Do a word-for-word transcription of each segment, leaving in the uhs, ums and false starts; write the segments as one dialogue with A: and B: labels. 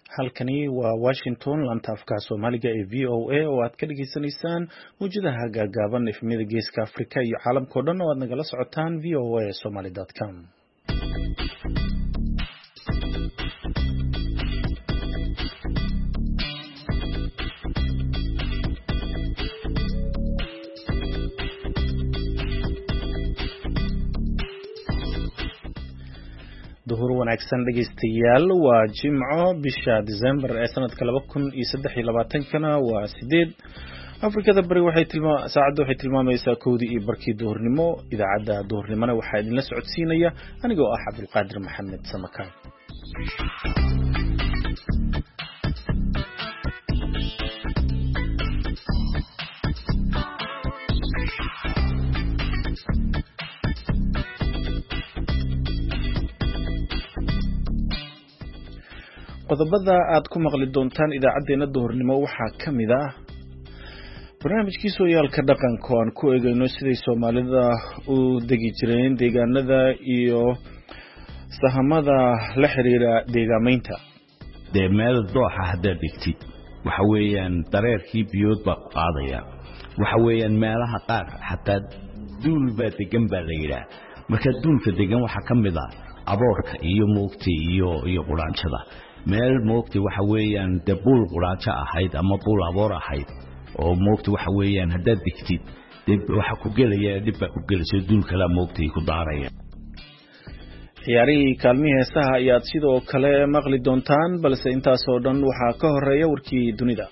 A: halkani waa Washington laanta afka Soomaaliga ee V O A oo aad ka dhageysanaysaan muujadaha gaagaaban efmida geeska Afrika iyo caalamka oo dhan oo aad nagala socotaan v o a somali dot com. duhur wanaagsan dhageystayaal waa Jimco bisha December ee sanadka laba kun iyo saddex iyo labaatan kana waa sideed Afrikada bari waxay tilmaa saacadu waxay tilmaamaysaa koodii iyo barkii duhurnimo idaacada duhurnimona waxa idin la socodsiinaya anigoo ah Abdul Qaadir Maxamed Samaka. qodobada aad ku maqli doontaan idaacadeena duhurnimo waxaa kamid ah barnaamijkii sooyaalka dhaqanka oo aan ku eegayno siday Soomaalida u degi jireen deegaanada iyo sahamada la xiriira deegaameynta.
B: de meel dooxa hadda dhigtid waxa weeyaan dareerkii biyood baa qaadaya waxa weeyaan meelaha qaar xataa duul baa degan baa la yiraahdaa marka duulka degan waxa kamid ah aboorka iyo moogti iyo iyo quraanjada meel moogti waxa weeyaan dabul quraanjo ahayd ama bul aboor ahayd oo moogti waxa weeyaan hadda digtid dib waxa ku galaya dib ku galayso duul kala moogti ku daaraya.
A: ciyaarihii kaalmihii heesaha ayaad sidoo kale maqli doontaan balse intaas oo dhan waxaa ka horeeya warkii dunida.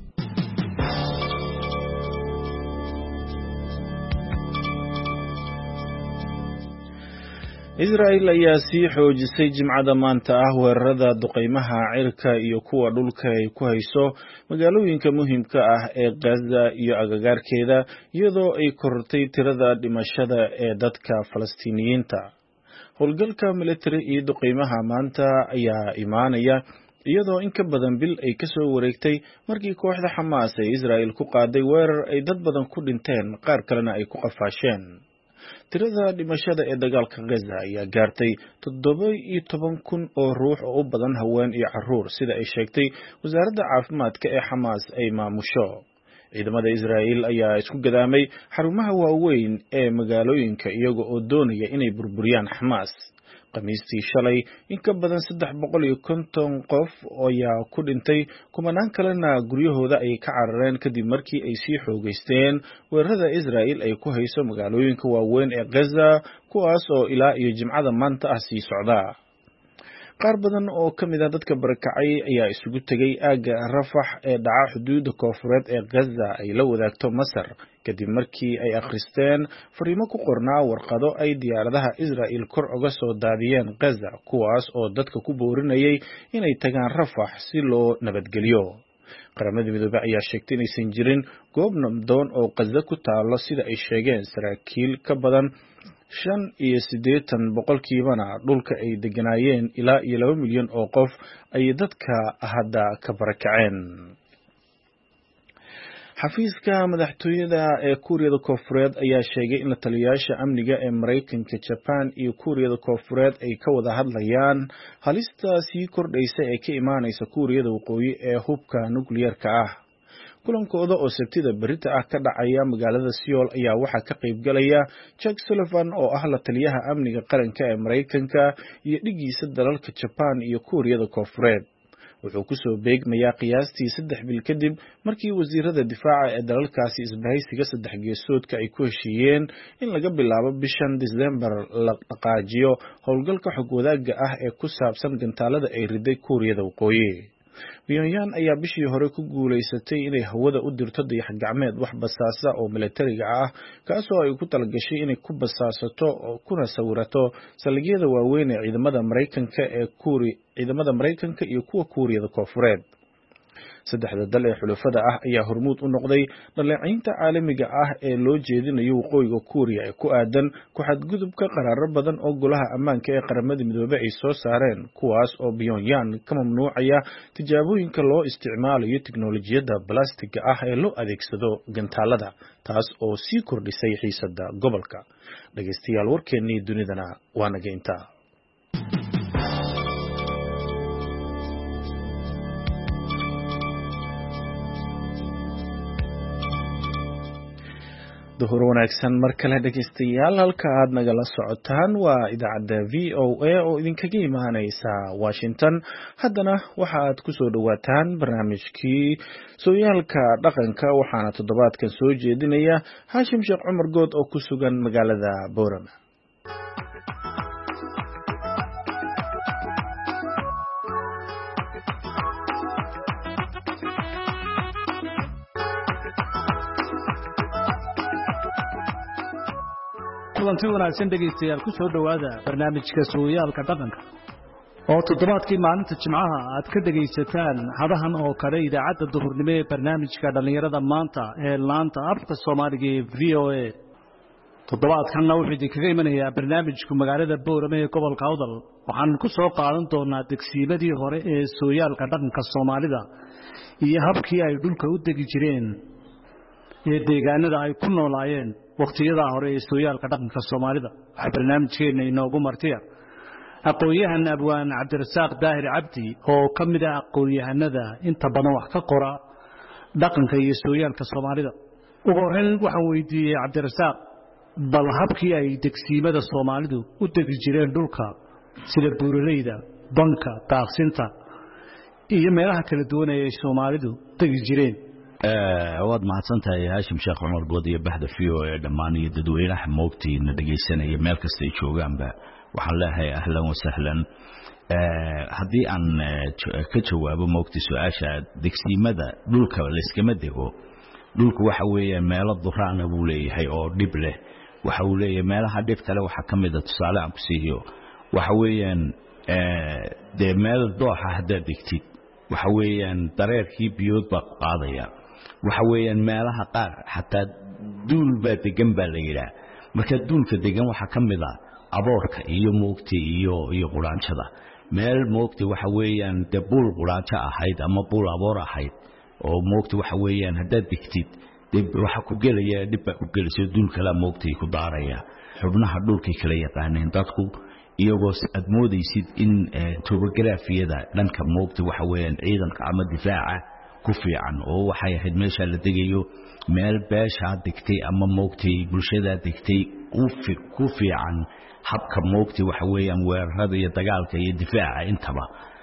A: Israel ayaa sii xoojisay jimcada maanta ah weerarada duqeymaha cirka iyo kuwa dhulka ay ku hayso magaalooyinka muhiimka ah ee Gaza iyo agagaarkeeda iyadoo ay korortay tirada dhimashada ee dadka Falastiiniyiinta. howlgalka military iyo duqeymaha maanta ayaa imaanaya iyadoo in ka badan bil ay ka soo wareegtay markii kooxda Xamaas ee Israel ku qaaday weerar ay dad badan ku dhinteen qaar kalena ay ku qafaasheen. tirada dhimashada ee dagaalka Gaza ayaa gaartay toddoba iyo toban kun oo ruux oo u badan haween iyo carruur sida ay sheegtay wasaaradda caafimaadka ee Xamaas ay maamusho. ciidamada Israel ayaa isku gadaamay xarumaha waaweyn ee magaalooyinka iyaga oo doonaya inay burburiyaan Xamaas. Khamiistii shalay in ka badan saddex boqol iyo konton qof ayaa ku dhintay kumanaan kalena guryahooda ay ka carareen kadib markii ay sii xoogeysteen weerarada Israel ay ku hayso magaalooyinka waaweyn ee Gaza kuwaas oo ilaa iyo jimcada maanta ah sii socda. qaar badan oo kamid ah dadka barakacay ayaa isugu tagay aaga Rafah ee dhaca xuduudda koonfureed ee Gaza ay la wadaagto Masar kadib markii ay akhristeen fariimo ku qornaa warqado ay diyaaradaha Israel kor uga soo daadiyeen Gaza kuwaas oo dadka ku boorinayay inay tagaan Rafah si loo nabadgeliyo. qaramada midoobay ayaa sheegtay inaysan jirin goob nabdoon oo Gaza ku taalo sida ay sheegeen saraakiil ka badan shan iyo siddeetan boqolkiibana dhulka ay deganaayeen ilaa iyo laba milyan oo qof ay dadka hadda ka barakaceen. xafiiska madaxtooyada ee Kuuriyada Koonfureed ayaa sheegay in la taliyayaasha amniga ee Mareykanka, Japan iyo Kuuriyada Koonfureed ay ka wada hadlayaan halista sii kordhaysa ee ka imaanaysa Kuuriyada Waqooyi ee hubka nukliyeerka ah. kulankooda oo Sabtida berita ah ka dhacaya magaalada Seoul ayaa waxaa ka qayb galaya Jake Sullivan oo ah la taliyaha amniga qaranka ee Mareykanka iyo dhigiisa dalalka Japan iyo Kuuriyada Koonfureed. wuxuu ku soo beegmayaa qiyaastii saddex bil kadib markii wasiirada difaaca ee dalalkaasi isbahaysiga saddex geesoodka ay ku heshiiyeen in laga bilaabo bishan December la dhaqaajiyo howlgalka xog wadaagga ah ee ku saabsan gantaalada ay riday Kuuriyada Waqooyi. Pyongyang ayaa bishii hore ku guuleysatay inay hawada u dirto dayax gacmeed wax basaasa oo militariga ah kaasoo ay ku talagashay inay ku basaasato oo kuna sawirato saldhigyada waaweyn ee ciidamada Mareykanka ee Kuuri ciidamada Mareykanka iyo kuwa Kuuriyada Koonfureed. saddexda dal ee xulafada ah ayaa hormuud u noqday dhaleeceynta caalamiga ah ee loo jeedinayo waqooyiga Kuuriya ee ku aadan ku xadgudubka qaraaro badan oo golaha ammaanka ee qaramada midoobay ay soo saareen kuwaas oo Pyongyang ka mamnuucaya tijaabooyinka loo isticmaalayo tiknoolajiyada balastiga ah ee loo adeegsado gantaalada taas oo sii kordhisay xiisadda gobolka. dhageystayaal warkeennii dunidana waa naga intaa. duhur wanaagsan mar kale dhegeystayaal halka aad nagala socotaan waa idaacadda V O A oo idinkaga imaaneysa Washington. haddana waxa aad ku soo dhawaataan barnaamijkii sooyaalka dhaqanka waxaana toddobaadkan soo jeedinaya Hashim Sheekh Cumar Good oo ku sugan magaalada Boorama.
C: kulanti wanaagsan dhegeystayaal ku soo dhawaada barnaamijka sooyaalka dhaqanka oo toddobaadkii maalinta Jimcaha aad ka dhageysataan hadahan oo kale idaacadda duhurnimo ee barnaamijka dhalinyarada maanta ee laanta afka Soomaaliga ee V O A. toddobaadkan wuxuu idinkaga imanayaa barnaamijku magaalada Boorama ee gobolka Awdal. waxaan ku soo qaadan doonaa degsiimadii hore ee sooyaalka dhaqanka Soomaalida iyo habkii ay dhulka u degi jireen ee deegaanada ay ku noolaayeen waqtiyada hore ee sooyaalka dhaqanka Soomaalida. waxa barnaamijkeena inoogu martiya aqoonyahan Abwaan Cabdirasaaq Daahir Cabdi oo ka mid ah aqoonyahanada inta badan wax ka qora dhaqanka iyo sooyaalka Soomaalida. ugu horreyn waxaan weydiiyey Cabdirasaaq bal habkii ay degsiimada Soomaalidu u degi jireen dhulka sida buuraleyda, banka, daaqsinta iyo meelaha kala duwan ee Soomaalidu degi jireen.
B: waad mahadsantahay Hashim Sheekh Cumar Good iyo bahda V O A dhammaan iyo dadweynaha moogtiina dhageysanaya meel kasta ay joogaanba waxaan leeyahay ahlan wa sahlan. haddii aan ka jawaabo moogti su'aasha degsiimada dhulka la iskama dego dhulku waxa weeye meelo duraan uu leeyahay oo dhib leh. waxa uu leeyahay meelaha dhibta leh waxa kamid ah tusaale aan ku siiyo waxa weeyaan de meel dooxa hadda degtid waxa weeyaan dareerkii biyood baa qaadaya. waxa weeyaan meelaha qaar xataa duul baa degan baa la yiraahdaa. marka duulka degan waxa kamid ah aboorka iyo moogti iyo iyo quraanjada. meel moogti waxa weeyaan de buul quraanjo ahayd ama buul aboor ahayd oo moogti waxa weeyaan hadda degtid dib waxa ku galaya dib baa ku galayso duulka la moogti ku daaraya. xubnaha dhulka kala yaqaaneen dadku iyagoo aad moodaysid in topografiyada dhanka moogti waxa weeyaan ciidanka ama difaaca ku fiican oo waxay ahayd meesha la degayo meel beesha degtay ama moogti bulshada degtay ku fiican habka moogti waxa weeyaan weerarada iyo dagaalka iyo difaaca intaba.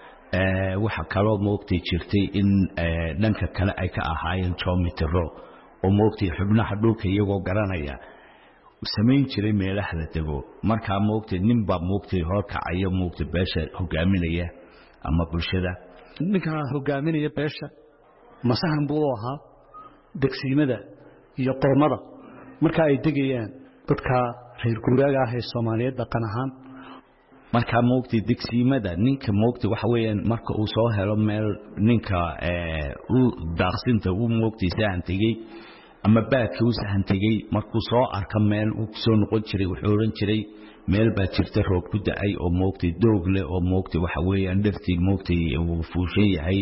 B: waxa kaloo moogti jirtay in dhanka kale ay ka ahaayeen geometro oo moogti xubnaha dhulka iyagoo garanaya samayn jiray meelaha la dego. marka moogti ninba moogti horkacaya moogti beesha hogaaminaya ama bulshada
C: ninka hogaaminaya beesha masahan buu ahaa degsiimada iyo qormada marka ay degayaan dadka reer guuraaga ah ee Soomaaliyeed dhaqan ahaan.
B: marka moogti degsiimada ninka moogti waxa weeyaan marka uu soo helo meel ninka ee uu daaqsinta uu moogti saan tagay ama baadka uu sahan tagay markuu soo arka meel uu soo noqon jiray wuxuu oran jiray meel baa jirta roob ku da'ay oo moogti doog leh oo moogti waxa weeyaan dhirtii moogti uu fuushan yahay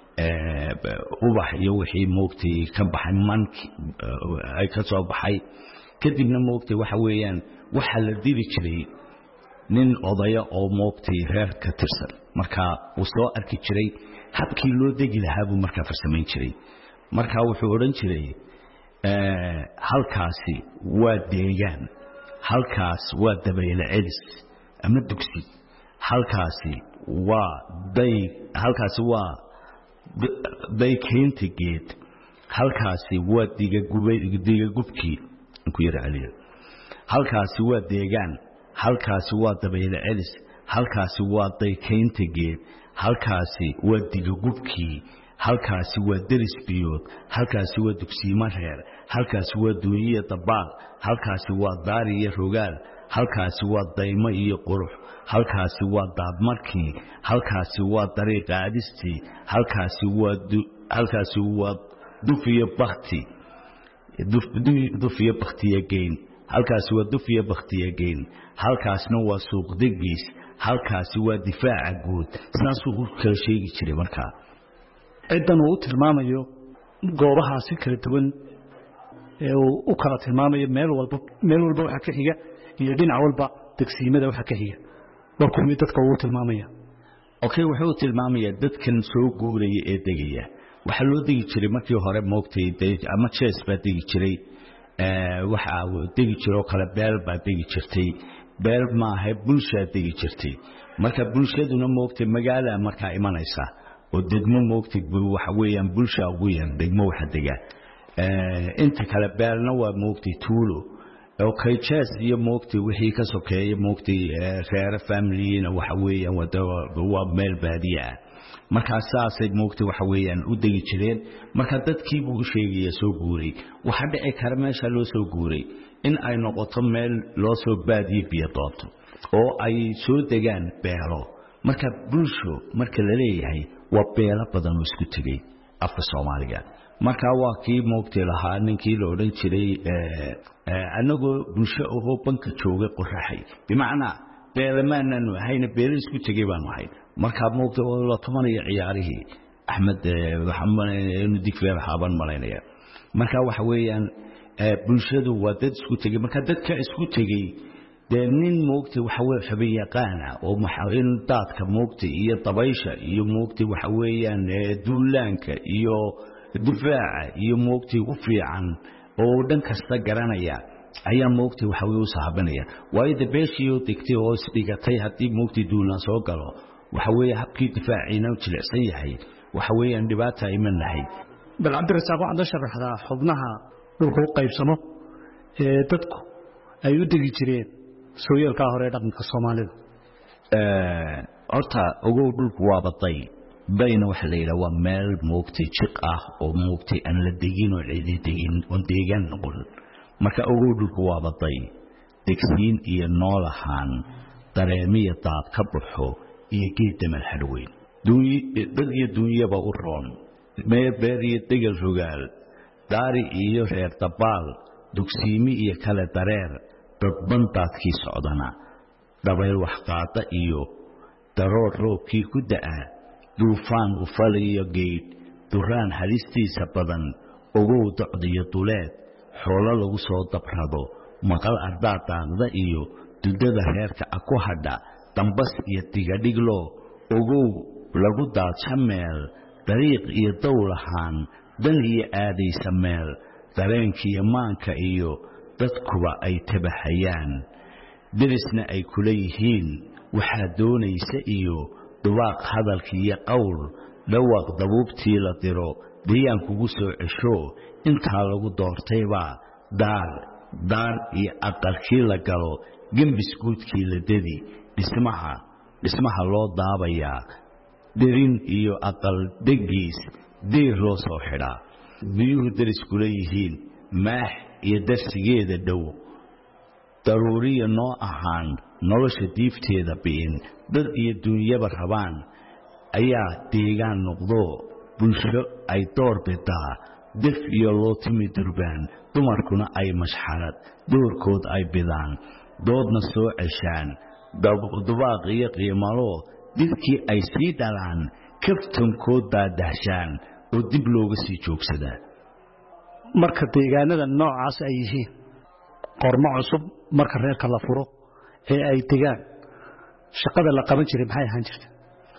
B: ee ubax iyo wixii moogti ka baxay manki ay ka soo baxay. kadibna moogti waxa weeyaan waxa la diri jiray nin odaya oo moogti reer ka tirsan marka uu soo arki jiray habkii loo degi lahaa buu marka farsamayn jiray. marka wuxuu oran jiray ee halkaasi waa deegaan, halkaas waa dabayl celis ama dugsi, halkaasi waa day halkaasi waa day keenta geed, halkaasi waa diga gubay diga gubkii ku yar caliyo, halkaasi waa deegaan, halkaasi waa dabayl celis, halkaasi waa day keenta geed, halkaasi waa diga gubkii, halkaasi waa deris biyood, halkaasi waa dugsiima reer, halkaasi waa duuniye dabaal, halkaasi waa daari iyo rogaal, halkaasi waa daymo iyo qurux, halkaasi waa daadmarkii, halkaasi waa dariiq aadistii, halkaasi waa halkaasi waa dufiye bakti duf dufiye baktiye geyn, halkaasi waa dufiye baktiye geyn, halkaasna waa suuq degiis, halkaasi waa difaaca guud. saasuu ku kala sheegi jiray. markaa
C: ciidan uu tilmaamayo goobahaasi kala duwan ee uu u kala tilmaamayo meel walba meel walba waxa ka xiga iyo dhinac walba degsiimada waxa ka xiga waa kulmi dadka uu tilmaamaya.
B: okay wuxuu tilmaamaya dadkan soo guuraya ee degaya waxa loo degi jiray markii hore moogtay ama jees baa degi jiray waxa uu degi jiro kala beel baa degi jirtay beel ma aha bulsha degi jirtay marka bulshaduna moogtay magaala marka imanaysa oo degmo moogtay waxa weeyaan bulsha ugu yar degmo waxa dega inta kala beelna waa moogtay tuulo oo kayjaas iyo moogtay wixii ka sokeeyay moogtay reer family-na waxa weeyaan wada waa meel baadiya marka saasay moogtay waxa weeyaan u degi jireen marka dadkii buu sheegay soo guuray waxa dhici kara meesha loo soo guuray in ay noqoto meel loo soo baadiyo biyo doonto oo ay soo degaan beelo marka bulsho marka la leeyahay waa beelo badan oo isku tagay afka Soomaaliga marka waa kii moogtay lahaa ninkii la oran jiray anagoo bulsho oo banka joogay qoraxay bimaana beelamaanna hayna beelo isku tagay baan ahay marka moogtay oo la tumanaya ciyaarihii Axmed Maxamed inuu digfeer haaban malaynaya marka waxa weeyaan bulshadu waa dad isku tagay marka dadka isku tagay nin moogtay waxa weey xubin yaqaan oo maxayn daadka moogtay iyo dabaysha iyo moogtay waxa weeyaan duulaanka iyo difaaca iyo moogtay u fiican oo dhan kasta garanaya ayaa moogtay waxa weey u saabanaya waayda beeshiyo digtay oo isdhigatay hadii moogtay duulaan soo galo waxa weey habkii difaaciina u jilicsan yahay waxa weeyaan dhibaato ay man lahayd
C: bal Cabdirasaaq waxaan sharaxdaa xubnaha dhulku qaybsamo ee dadku ay u degi jireen sooyaalka hore dhaqanka Soomaalida
B: ee horta ugu dhulku waa baday bayna waxa la yiraahdo waa meel moogtay jiq ah oo moogtay aan la degin oo cidi degin oo deegaan noqon marka ugu dhulku waa baday degsiin iyo noolahan dareemiya daad ka baxo iyo geed mal weyn duuyi dad iyo duuyaba u roon mee beeriyo degal rogaal daari iyo reer tabaal dugsiimi iyo kala dareer dadban daadkii socdana dabayl wax qaata iyo daroor roobkii ku da'a duufaan u faliyo geed duraan halistiisa badan ugu docdiyo duleed xoolo lagu soo dabrado maqal ardaadaada iyo dudada reerka ku hadha dambas iyo digadhiglo ugu lagu daadsha meel dariiq iyo dowlahan dan iyo aadaysa meel dareenkii maanka iyo dadkuba ay tabaxayaan dirisna ay kula yihiin waxa doonaysa iyo duwaaq hadalkii qowl dhawaaq dabuubtii la diro diyaan kugu soo cesho inta lagu doortayba daar daar iyo aqalkii la galo gambis guudkii la dedi dhismaha dhismaha loo daabaya dirin iyo aqal degiis deer loo soo xidha biyuhu diris kula yihiin maax iyo darsigeeda dhow daruuriya noo ahaan nolosha diifteeda biin dad iyo dunyaba rabaan ayaa deegaan noqdo bulsho ay door bidaa dif iyo loo timi durbaan dumarkuna ay mashxarad doorkood ay bidaan doodna soo ceshaan dubaaq iyo qiimalo didkii ay sii dhalaan kaftankood daadahshaan oo dib looga sii joogsadaa
C: marka deegaanada noocaas ay yihiin qormo cusub marka reerka la furo ee ay degaan shaqada la qaban jiray maxay ahaan jirtay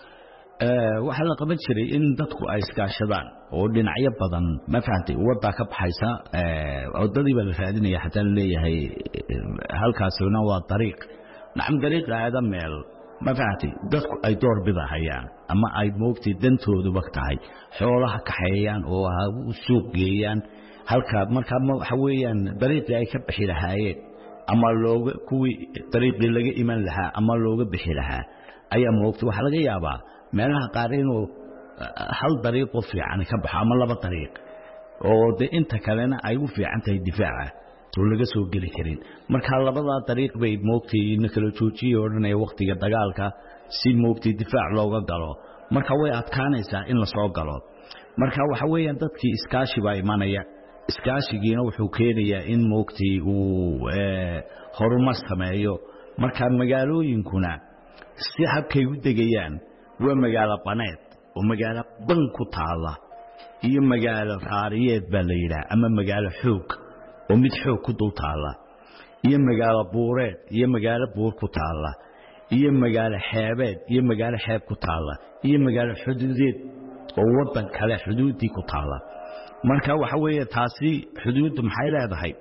B: ee waxa la qaban jiray in dadku ay iskaashadaan oo dhinacyo badan ma fahamtay wada ka baxaysa ee wadadii baa la raadinaya xataa leeyahay halkaasina waa dariiq nacam dariiq aada meel ma fahamtay dadku ay door bidahayaan ama ay moogtay dantoodu waqtahay xoolaha ka xayayaan oo u suuq geeyaan halka marka waxa weeyaan dariiqii ay ka bixi lahaayeen ama looga kuwi dariiqii laga iman lahaa ama looga bixi lahaa ayaa moogtay waxa laga yaabaa meelaha qaar inuu hal dariiq oo fiican ka baxo ama laba dariiq oo de inta kalena ay u fiican tahay difaaca oo laga soo gali karin marka labada dariiq bay moogtay in kala joojiyo oranay waqtiga dagaalka si moogtay difaac looga galo marka way adkaanaysaa in la soo galo marka waxa weeyaan dadkii iskaashi baa imanaya iskaashigiina wuxuu keenayaa in moogtay uu ee horumar sameeyo marka magaalooyinkuna si habkay u degayaan waa magaalo baneed oo magaalo ban ku taala iyo magaalo raariyeed baa la yiraahdaa ama magaalo xoog oo mid xoog ku dul taala iyo magaalo buureed iyo magaalo buur ku taala iyo magaalo xeebeed iyo magaalo xeeb ku taala iyo magaalo xuduudeed oo wadan kale xuduudii ku taala marka waxa weeye taasi xuduud maxay leedahay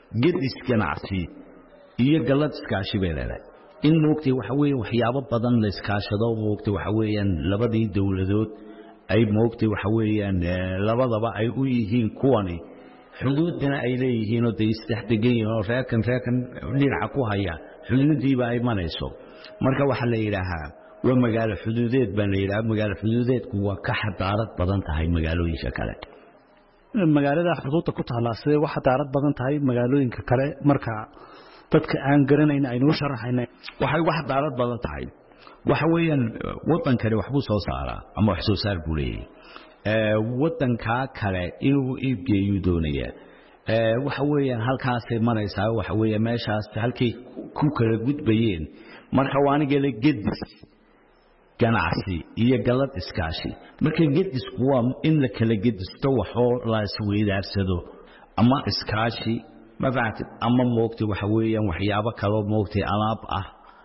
B: gedis ganacsi iyo galad iskaashi bay leedahay in moogtay waxa weeye waxyaabo badan la iskaashado moogtay waxa weeyaan labadii dawladood ay moogtay waxa weeyaan labadaba ay u yihiin kuwani xuduudna ay leeyihiin oo day isdhexdegan oo reerkan reerkan dhinaca ku haya xuduudiiba ay manayso marka waxa la yiraahaa waa magaalo xuduudeed baan la yiraahdaa magaalo xuduudeedku waa ka xadaarad badan tahay magaalooyinka kale
C: magaalada xuduudda ku taala sidee wax xadaarad badan tahay magaalooyinka kale marka dadka aan garanayn ay noo sharaxayna
B: waxay wax xadaarad badan tahay waxa weeyaan wadankani wax buu soo saaraa ama wax soo saar buu leeyahay ee wadanka kale inuu iibgeeyo doonaya ee waxa weeyaan halkaas ay maraysaa waxa weeye meeshaas halkii ku kala gudbayeen marka waaniga la gedis ganacsi iyo galad iskaashi marka gedisku waa in la kala gedisto waxoo la isweydaarsado ama iskaashi ma fahamtid ama moogtay waxa weeyaan waxyaabo kale moogtay alaab ah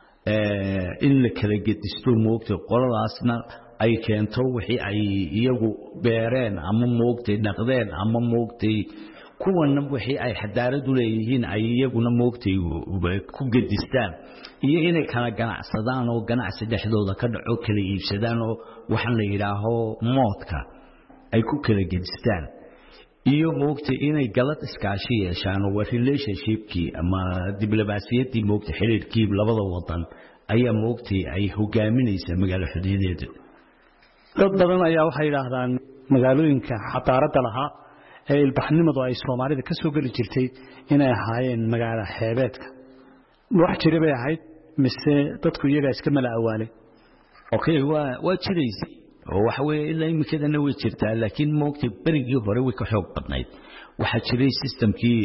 B: ee in la kala gedisto moogtay qoladaasna ay keento wixii ay iyagu beereen ama moogtay dhaqdeen ama moogtay kuwana wixii ay xadaarad u leeyihiin ay iyaguna moogtay ku gedistaan iyo inay kala ganacsadaan oo ganacsi dhexdooda ka dhaco kala iibsadaan oo waxaan la yiraaho moodka ay ku kala gedistaan iyo moogtay inay galad iskaashi yeeshaan oo relationshipkii ama diblomaasiyadii moogtay xiriirkii labada wadan ayaa moogtay ay hogaaminaysa magaalo xuduudeeda
C: dad badan ayaa waxay yiraahdaan magaalooyinka xadaarada lahaa ee ilbaxnimadu ay Soomaalida ka soo gali jirtay inay ahaayeen magaalo xeebeedka wax jira bay ahayd mise dadku iyaga iska mala awaale
B: okay waa waa jiraysay oo waxa weeye ilaa imikadana way jirtaa laakiin moogtay berigii hore way ka xoog badnayd waxa jiray systemkii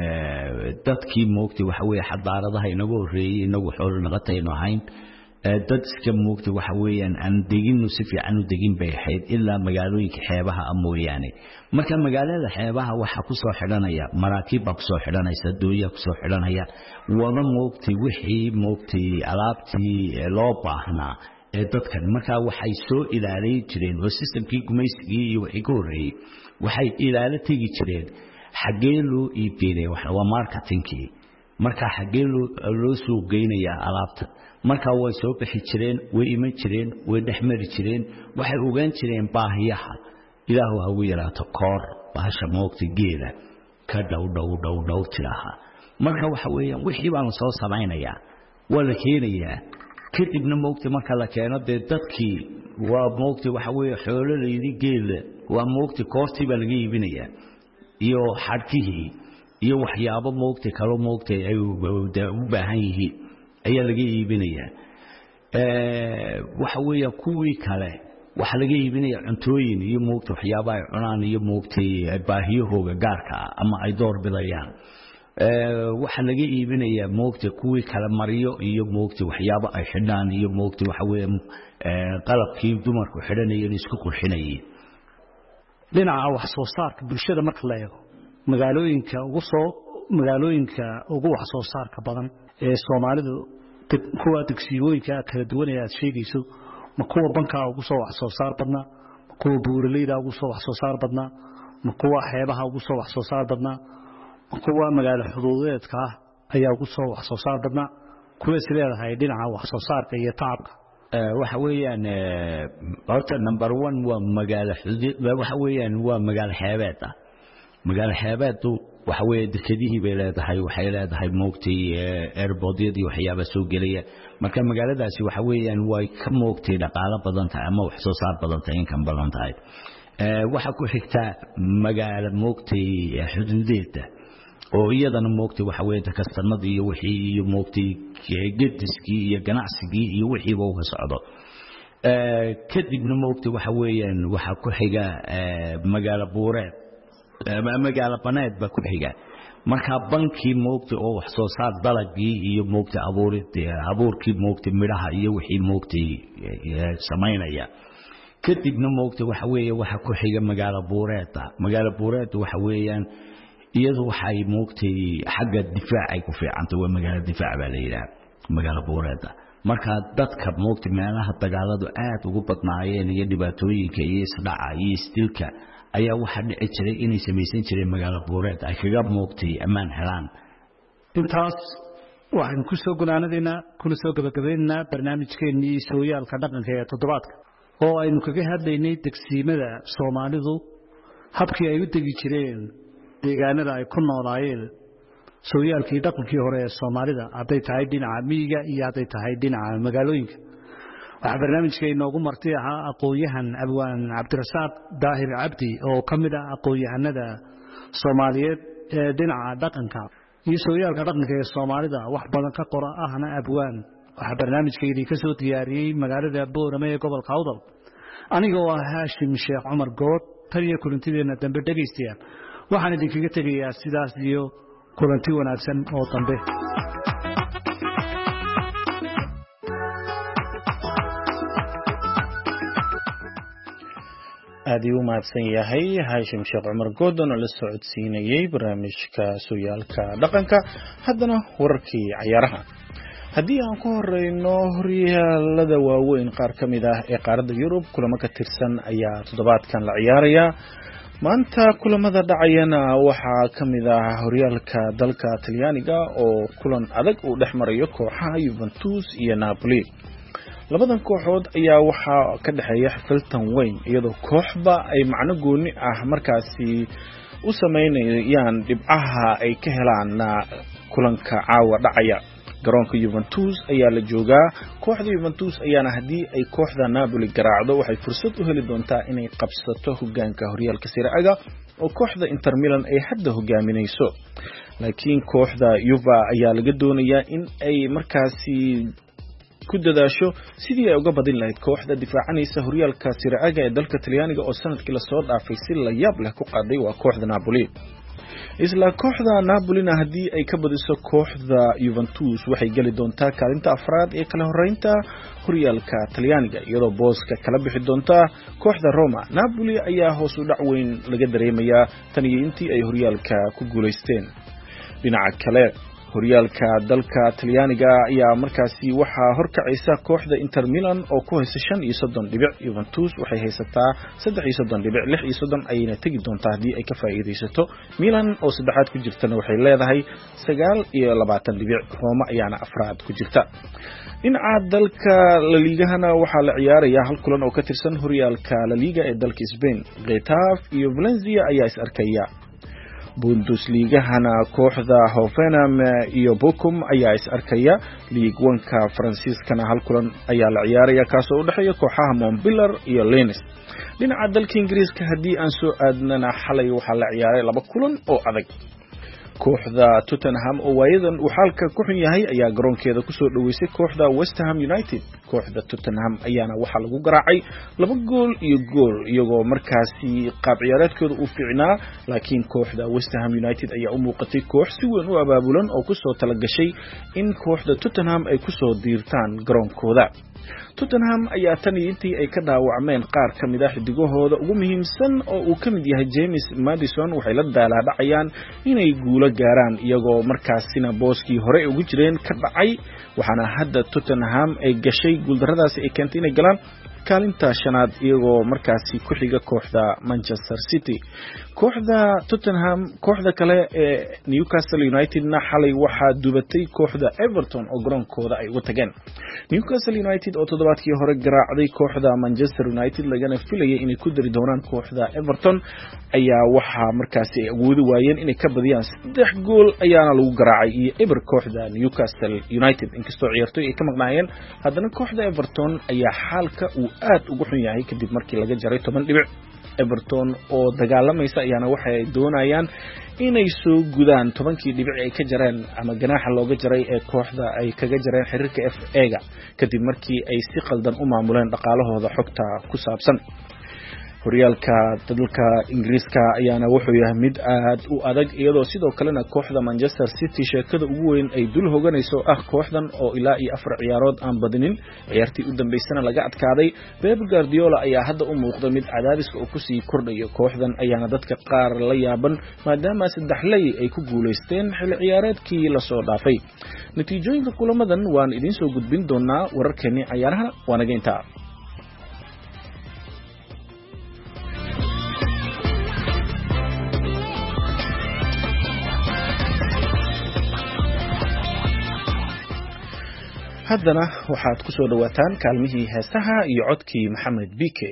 B: dadkii moogtay waxa weeye xadaaradaha inagu horeeyay inagu xoolo naqatayno ahayn dad iska moogtay waxa weeyaan aan degino si fiican u degin bay ahayd ilaa magaalooyinka xeebaha amooyaane marka magaalada xeebaha waxa ku soo xidhanaya maraakiib ku soo xidhanaysa dooya ku soo xidhanaya wada moogtay wixii moogtay alaabtii loo baahnaa ee dadkan marka waxay soo ilaalay jireen oo systemkii gumaysigii iyo wixii ka horeeyay waxay ilaalo tagi jireen xagee loo iibgeeyay waa marketingkii marka xagee loo soo geynayaa alaabta marka way soo bixi jireen way iman jireen way dhaxmari jireen waxay ogaan jireen baahiyaha ilaahu ha ugu yaraato koor baasha moogtay geela ka dhow dhow dhow dhow tiraha marka waxa weeyaan wixii baan soo samaynayaa waa la keenayaa kadibna moogtay marka la keeno dee dadkii waa moogtay waxa weeye xoolo leeydi geela waa moogtay koortii baa laga iibinayaa iyo xadkihii iyo waxyaabo moogtay kale moogtay ay u baahan yihiin ayaa laga iibinayaa ee waxa weeye kuwii kale waxa laga iibinayaa cuntooyin iyo moogtay waxyaabo ay cunaan iyo moogtay baahiyahooga gaarka ama ay door bidayaan ee waxa laga iibinayaa moogtay kuwii kale mariyo iyo moogtay waxyaabo ay xidhaan iyo moogtay waxa weeye qalabkii dumarku xidhanayeen isku qurxinayeen
C: dhinaca wax soo saarka bulshada marka la eego magaalooyinka ugu soo magaalooyinka ugu wax soo saarka badan ee Soomaalidu kuwa degsiyoyinka kala duwan ee aad sheegayso ma kuwa banka ugu soo wax soo saar badna ma kuwa buuraleyda ugu soo wax soo saar badna ma kuwa xeebaha ugu soo wax soo saar badna ma kuwa magaalo xuduudeedka ayaa ugu soo wax soo saar badna kuwa sileedahay dhinaca wax soo saarka iyo taabka
B: waxa weeyaan horta number one waa magaalo xuduud waxa weeyaan waa magaalo xeebeed ah magaalo xeebeedu waxa weeye dekadihii bay leedahay waxay leedahay moogtay airportyadii waxyaabo soo gelaya marka magaaladaasi waxa weeyaan way ka moogtay dhaqaale badan tahay ama wax soo saar badan tahay in kan badan tahay ee waxa ku xigta magaalo moogtay xuduudeeda oo iyadana moogtay waxa weeye kastanada iyo wixii iyo moogtay gediskii iyo ganacsigii iyo wixii buu ka socdo ee kadibna moogtay waxa weeyaan waxa ku xiga magaalo buureed magaalo baneed ba ku xiga marka bankii moogtay oo wax soo saar dalagii iyo moogtay abuuridii abuurkii moogtay midhaha iyo wixii moogtay sameynaya kadibna moogtay waxa weeye waxa ku xiga magaalo buureeda magaalo buureed waxa weeyaan iyadu waxay moogtay xagga difaac ay ku fiicantay waa magaalo difaac baa la yiraahdaa magaalo buureeda marka dadka moogtay meelaha dagaaladu aad ugu badnaayeen iyo dhibaatooyinka iyo isdhaca iyo istilka ayaa waxa dhici jiray inay sameeysan jireen magaalo buureed ay kaga moogtay amaan helaan
C: intaas waxaan ku soo gunaanadeena kuna soo gabagabeynaa barnaamijkeennii sooyaalka dhaqanka ee toddobaadka oo aynu kaga hadlaynay degsiimada Soomaalidu habkii ay u degi jireen deegaanada ay ku noolaayeen sooyaalkii dhaqankii hore ee Soomaalida haday tahay dhinaca miyiga iyo haday tahay dhinaca magaalooyinka waxa barnaamijka inoogu martay ahaa aqoonyahan Abwaan Cabdirasaaq Daahir Cabdi oo kamid ah aqoonyahanada Soomaaliyeed ee dhinaca dhaqanka iyo sooyaalka dhaqanka ee Soomaalida wax badan ka qora ahna abwaan waxa barnaamijkeedii ka soo diyaariyay magaalada Boorame ee gobolka Awdal aniga oo ah Haashim Sheekh Cumar Good taliye kulantideena dambe dhageystayaal waxaan idinkaga tagayaa sidaas iyo kulanti wanaagsan oo dambe
A: aad uu mahadsan yahay Haashim Sheekh Cumar Good oo la socodsiinayay barnaamijka sooyaalka dhaqanka haddana wararkii ciyaaraha haddii aan ku horeyno horyaalada waaweyn qaar ka mid ah ee qaaradda Yurub kulamo ka tirsan ayaa toddobaadkan la ciyaaraya maanta kulamada dhacayana waxaa ka mid ah horyaalka dalka Talyaaniga oo kulan adag uu dhexmarayo kooxaha Juventus iyo Napoli labadan kooxood ayaa waxa ka dhaxeeya xifiltan weyn iyadoo kooxba ay macno gooni ah markaasi u sameynayaan dhibcaha ay ka helaan kulanka caawa dhacaya garoonka Juventus ayaa la joogaa kooxda Juventus ayaana hadii ay kooxda Napoli garaacdo waxay fursad u heli doontaa inay qabsato hogaanka horyaalka Serie A oo kooxda Inter Milan ay hadda hogaaminayso laakiin kooxda Juve ayaa laga doonayaa in ay markaasi ku dadaasho sidii ay uga badin lahayd kooxda difaacanaysa horyaalka Serie A ee dalka Talyaaniga oo sanadkii la soo dhaafay si la yaab leh ku qaaday waa kooxda Napoli isla kooxda Napoli hadii ay ka badiso kooxda Juventus waxay gali doontaa kaalinta afraad ee kala horeynta horyaalka Talyaaniga iyadoo booska kala bixi doonta kooxda Roma Napoli ayaa hoos u dhac weyn laga dareemayaa tan iyo intii ay horyaalka ku guuleysteen dhinaca kale horyaalka dalka Talyaaniga ayaa markaasi waxa horkacaysa kooxda Inter Milan oo ku haysta shan iyo soddon dhibic Juventus waxay haysataa saddex iyo soddon dhibic lix iyo soddon ayna tagi doontaa hadii ay ka faa'iideysato Milan oo saddexaad ku jirtana waxay leedahay sagaal iyo labaatan dhibic Roma ayaana afraad ku jirta dhinaca dalka La Ligahana waxaa la ciyaarayaa hal kulan oo ka tirsan horyaalka La Liga ee dalka Spain Getafe iyo Valencia ayaa is arkaya Bundesliga-hana kooxda Hoffenheim iyo Bochum ayaa is arkaya Ligue one-ka Faransiiskana hal kulan ayaa la ciyaaraya kaasoo u dhaxeeya kooxaha Montpellier iyo Lens dhinaca dalka Ingiriiska hadii aan soo aadnana xalay waxaa la ciyaaray laba kulan oo adag kooxda Tottenham oo waayadan uu xalka ku xun yahay ayaa garoonkeeda ku soo dhaweysay kooxda West Ham United kooxda Tottenham ayaana waxa lagu garaacay laba gool iyo gool iyagoo markaasi qaab ciyaareedkooda u fiicnaa laakiin kooxda West Ham United ayaa u muuqatay koox si weyn u abaabulan oo ku soo talagashay in kooxda Tottenham ay ku soo diirtaan garoonkooda Tottenham ayaa tan intii ay ka dhaawacmeen qaar kamid ah xidigahooda ugu muhiimsan oo uu kamid yahay James Maddison waxay la daalaa-dhacayaan inay guulo gaaraan iyagoo markaasina booskii hore ugu jireen ka dhacay waxaana hadda Tottenham ay gashay guuldaradaasi ay keentay inay galaan kaalinta shanaad iyagoo markaasi ku xiga kooxda Manchester City kooxda Tottenham kooxda kale ee Newcastle United-na xalay waxa dubatay kooxda Everton oo garoonkooda ay uga tageen Newcastle United oo toddobaadkii hore garaacday kooxda Manchester United lagana filayay inay ku dari doonaan kooxda Everton ayaa waxa markaasi ay awoodi waayeen inay ka badiyaan saddex gool ayaana lagu garaacay iyo eber kooxda Newcastle United inkastoo ciyaartoy ay ka maqnaayeen haddana kooxda Everton ayaa xaalka uu aad ugu xun yahay kadib markii laga jaray toban dhibic Everton oo dagaalamaysa ayaana waxay doonayaan inay soo gudaan tobankii dhibic ay ka jareen ama ganaaxa looga jaray ee kooxda ay kaga jareen xiriirka F A-ga kadib markii ay si qaldan u maamuleen dhaqaalahooda xogta ku saabsan horyaalka dalka Ingiriiska ayaana wuxuu yahay mid aad u adag iyadoo sidoo kalena kooxda Manchester City sheekada ugu weyn ay dul hoganayso ah kooxdan oo ilaa iyo afar ciyaarood aan badinin ciyaartii u dambeysana laga adkaaday Pep Guardiola ayaa hadda u muuqda mid cadaadiska uu ku sii kordhayo kooxdan ayaana dadka qaar la yaaban maadaama saddexley ay ku guuleysteen xilli ciyaareedkii la soo dhaafay natiijooyinka kulamadan waan idin soo gudbin doonaa wararkeeni ciyaaraha waanaga intaa haddana waxaad ku soo dhawaataan kaalmihii heesaha iyo codkii maxamed bike.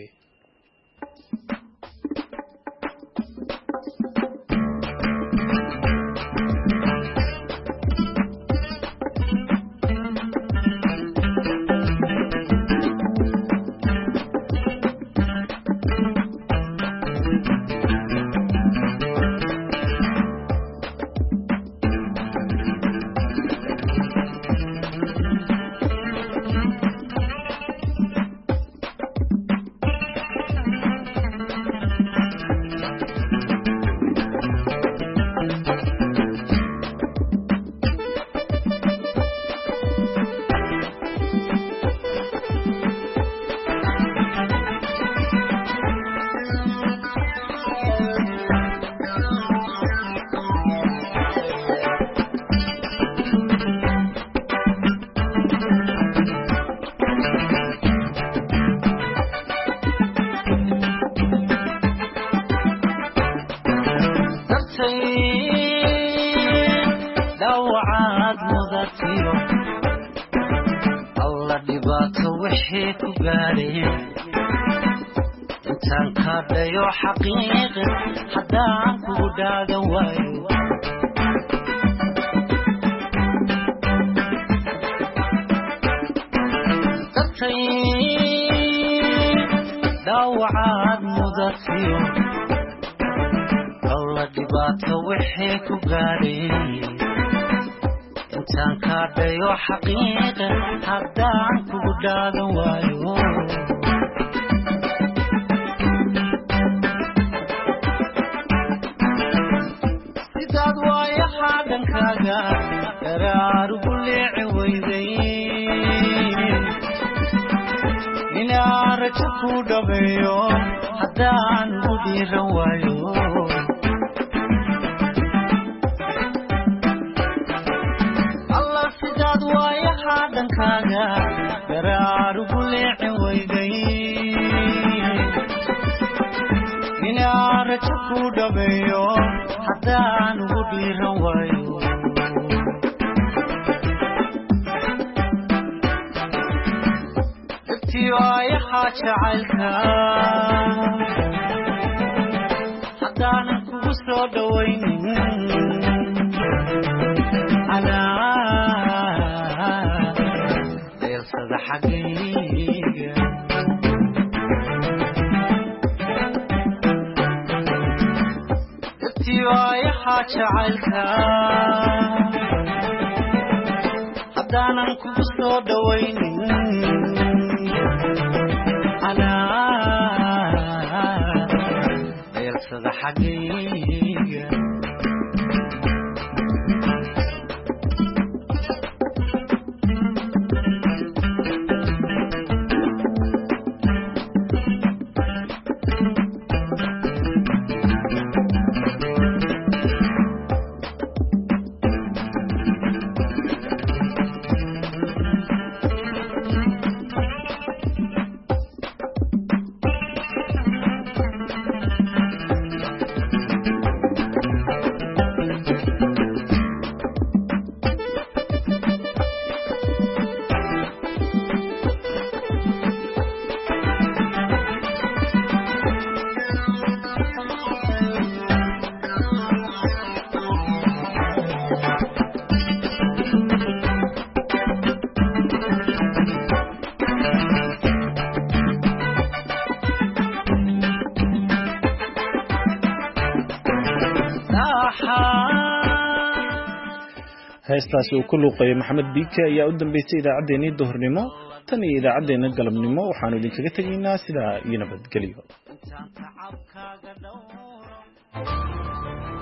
A: heestaasi uu ku luuqeeyo maxamed bike ayaa u dambeysay idaacaddeenii duhurnimo tan iyo idaacaddeenna galabnimo waxaanu idinkaga tegaynaa sidaa iyo nabadgelyo.